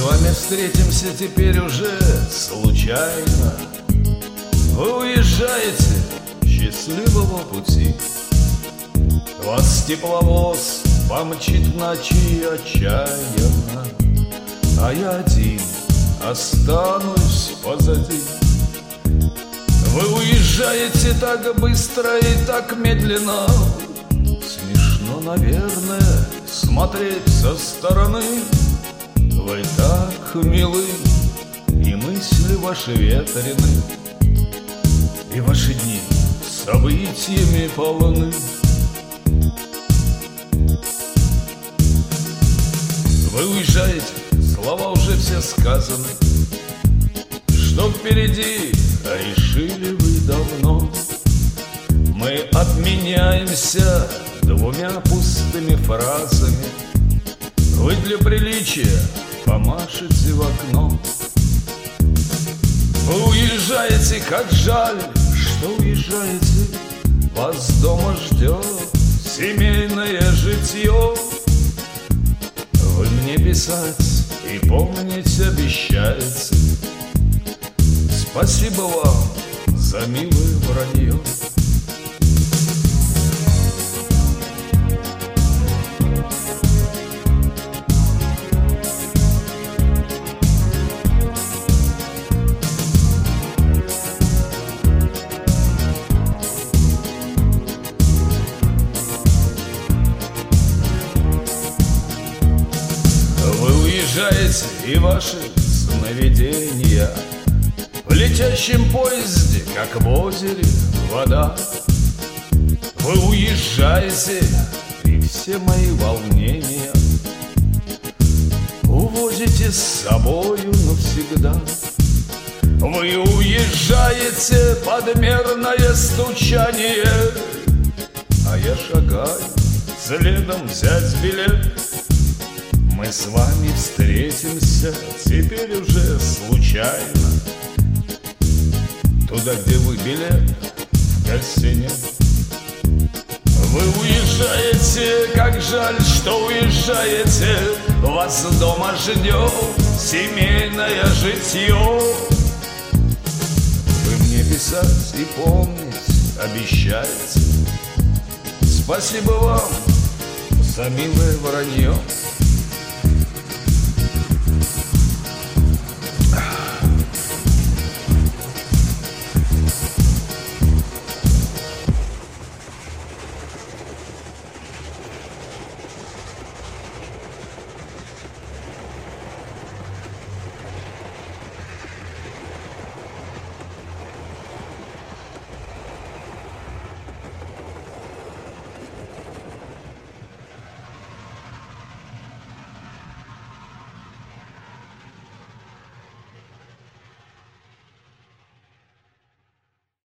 вами встретимся теперь уже случайно. Вы уезжаете, счастливого пути. Вас тепловоз помчит в ночи отчаянно, а я один останусь позади. Вы уезжаете так быстро и так медленно. Смешно, наверное, смотреть со стороны. Вы так милы, и мысли ваши ветрены, и ваши дни событиями полны. Вы уезжаете, слова уже все сказаны. Что впереди, решили вы давно. Мы обменяемся двумя пустыми фразами. Вы для приличия помашете в окно. Вы уезжаете, как жаль, что уезжаете. Вас дома ждет семейное житье. Вы мне писать и помнить обещаете. Спасибо вам за милое вранье. Вы уезжаете, и ваши сновидения в летящем поезде, как в озере вода. Вы уезжаете, и все мои волнения увозите с собою навсегда. Вы уезжаете под мерное стучание, а я шагаю следом взять билет. Мы с вами встретимся теперь уже случайно, туда, где вы билет в кассе нет. Вы уезжаете, как жаль, что уезжаете. Вас дома ждет семейное житье. Вы мне писать и помнить обещаете. Спасибо вам за милое вранье.